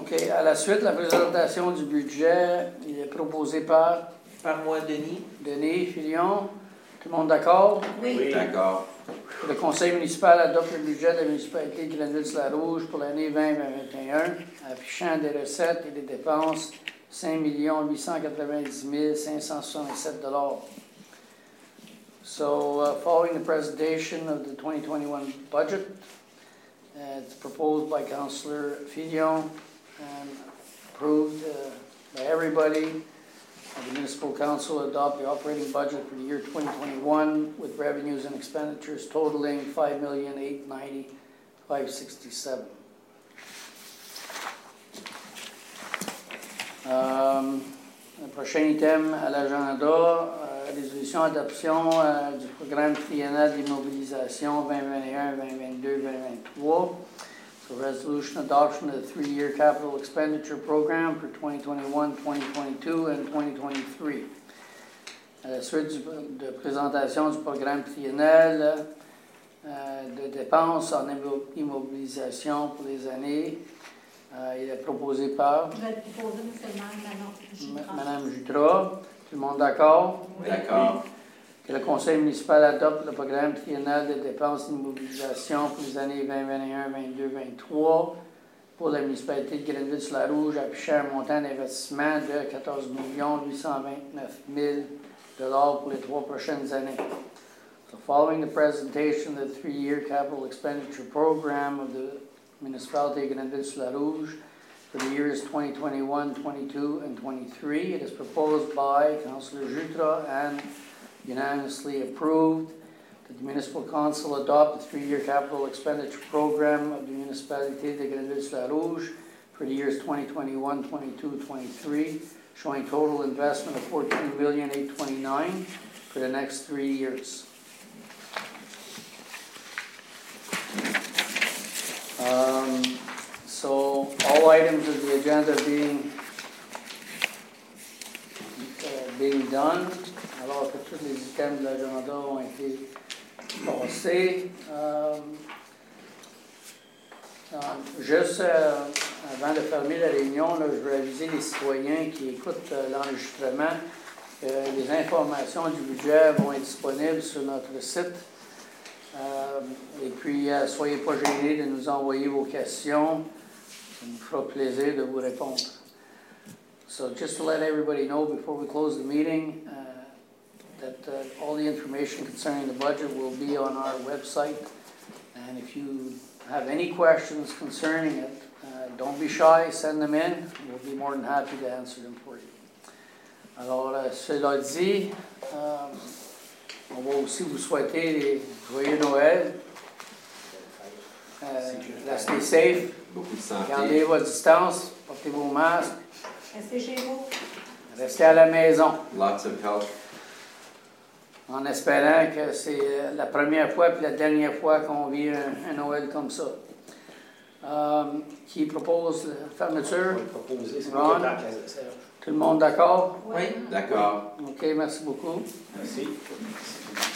OK. À la suite, la présentation du budget, il est proposé par Par moi, Denis. Denis Filion. Tout le monde d'accord? Oui. D'accord. Le conseil municipal adopte le budget de la municipalité de Grenville-Rouge pour l'année 2021, affichant des recettes et des dépenses 5 890 567 $. So, following the presentation of the 2021 budget, it's proposed by Councillor Fillon and approved by everybody. The Municipal Council adopt the operating budget for the year 2021 with revenues and expenditures totaling $5,890,567. Le prochain item à l'agenda, résolution adoption du programme triennal d'immobilisation 2021, 2022, 2023. So resolution adoption of the 3-year capital expenditure program for 2021, 2022 and 2023. À la suite de présentation du programme triennal de dépenses en immobilisation pour les années, il est proposé par Mme Jutras. Tout le monde d'accord? Oui. D'accord. Que le conseil municipal adopte le programme triennal de dépenses d'immobilisation pour les années 2021, 2022, 2023 pour la municipalité de Grenville-Rouge, affichant un montant d'investissement de 14 829 000 $ pour les 3 prochaines années. So following the presentation of the 3-year capital expenditure program of the municipality of Grenville-Rouge for the years 2021, 22, and 23, it is proposed by Councillor Jutras and unanimously approved that the Municipal Council adopt the 3-year capital expenditure program of the Municipality de Grenville-Rouge for the years 2021, 22, 23, showing total investment of $14,829,000 for the next 3 years. So all items of the agenda being done, alors que tous les items de l'agenda ont été passés. Juste avant de fermer la réunion, là, je veux aviser les citoyens qui écoutent l'enregistrement que les informations du budget vont être disponibles sur notre site. Et puis, soyez pas gênés de nous envoyer vos questions. Ça nous fera plaisir de vous répondre. So just to let everybody know before we close the meeting that all the information concerning the budget will be on our website. And if you have any questions concerning it, don't be shy, send them in. We'll be more than happy to answer them for you. Alors, cela dit, on va aussi vous souhaiter les joyeux Noël. Restez safe. Beaucoup de santé. Gardez votre distance. Portez vos masques. Restez chez vous. Restez à la maison. Lots of health. En espérant que c'est la première fois et la dernière fois qu'on vit un Noël comme ça. Qui propose la fermeture? Ron? Tout le monde d'accord? Oui. D'accord. OK, merci beaucoup. Merci.